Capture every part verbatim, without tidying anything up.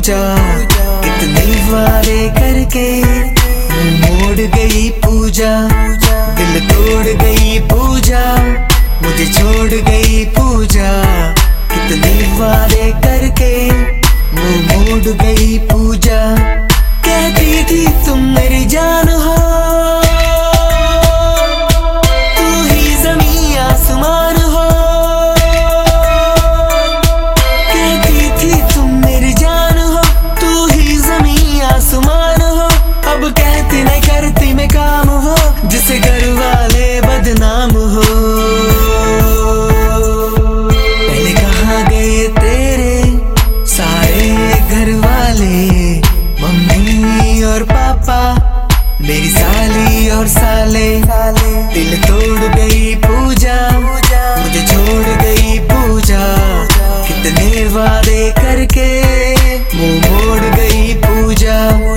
पूजा, कितने वादे करके मुंह मोड़ गई पूजा। दिल तोड़ गई पूजा, मुझे छोड़ गई पूजा। कितने वादे करके मुंह मोड़ गई पूजा। कहती थी तुम मेरी जान हो, तू ही ज़मीं आसमान हो। कहती थी तुम मेरी जान हो, तू ही ज़मीं आसमान हो। अब कहती नहीं करती मैं काम हो, जिसे घर वाले बदनाम हो। पहले कहाँ गए तेरे सारे घर वाले, मम्मी और पापा, मेरी साली और साले। दिल तोड़ गई पूजा, मुझे छोड़ गई पूजा। कितने वादे करके मुंह मोड़ गई पूजा।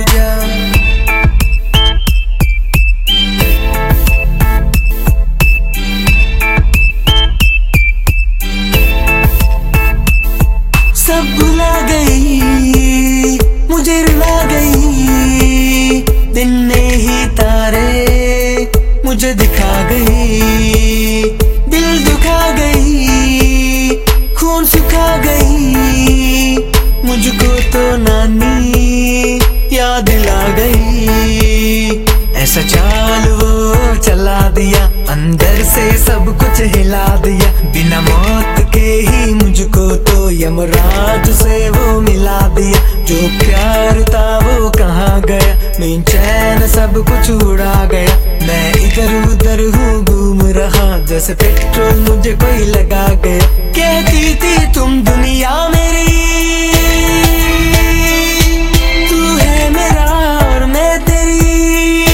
सब भुला गई, मुझे रुला गई। दिन में ही तारे मुझे दिखा गई। दिल दुखा गई, खून सुखा गई। मुझको तो नानी याद ला गई। ऐसा चाल वो चला दिया, अंदर से सब कुछ हिला दिया। बिना मौत के ही मुझको तो यमराज से वो मिला दिया। जो प्यार था वो कहाँ गया, मेरा चैन सब कुछ उड़ा गया। मैं इधर उधर हूँ घूम रहा, जैसे पेट्रोल मुझे कोई लगा गया। कहती थी तुम दुनिया मेरी, तू है मेरा और मैं तेरी।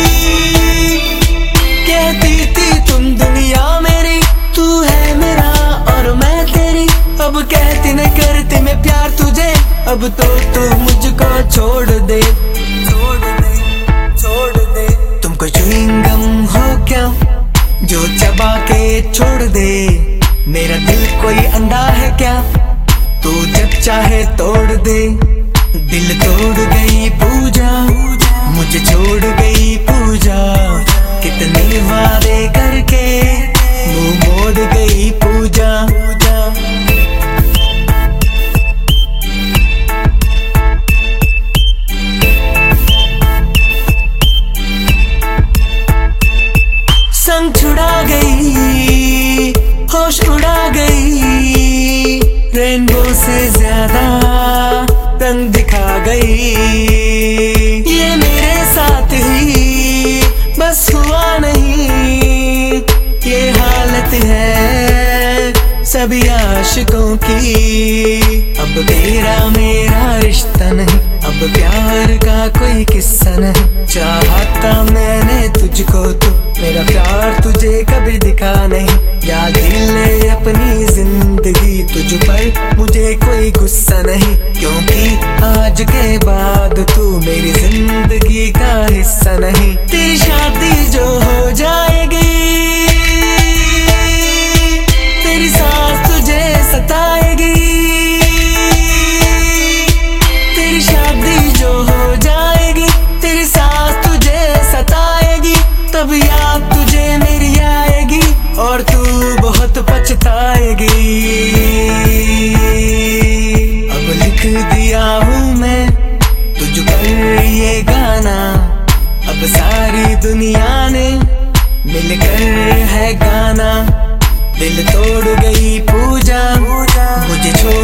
कहती थी तुम दुनिया मेरी, तू है मेरा और मैं तेरी। अब कहती नहीं करती मैं प्यार तुझे, अब तो तू मुझको छोड़ दे, छोड़ दे, छोड़ दे। तुम कोई च्युइंगम हो क्या जो चबा के छोड़ दे? मेरा दिल कोई अंडा है क्या, तू जब चाहे तोड़ दे। दिल तोड़ गई पूजा, मुझे छोड़ गई पूजा। कितने वादे करके मुंह मोड़ गई पूजा। संग छुड़ा गई, होश उड़ा गई। रेनबो से ज्यादा रंग दिखा गई। ये मेरे साथ ही बस हुआ नहीं, ये हालत है सभी आशिकों की। अब तेरा मेरा रिश्ता नहीं, अब प्यार का कोई किस्सा नहीं। चाहता मैंने तुझको तो मेरा प्यार तुझे कभी दिखा नहीं। याद ले अपनी जिंदगी, तुझ पर मुझे कोई गुस्सा नहीं। क्योंकि आज के बाद तू मेरी जिंदगी का हिस्सा नहीं। तेरी शादी जो हो जाएगी, तेरी सास तुझे सताएगी। तेरी शादी जो हो जाएगी, तेरी सास तुझे सताएगी। तब याद तुझे मेरी आएगी और तू बहुत पछताएगी। अब लिख दिया हूँ मैं तुझ पर ये गाना, अब सारी दुनिया ने मिलकर है गाना। दिल तोड़ गई पूजा, मुझे छोड़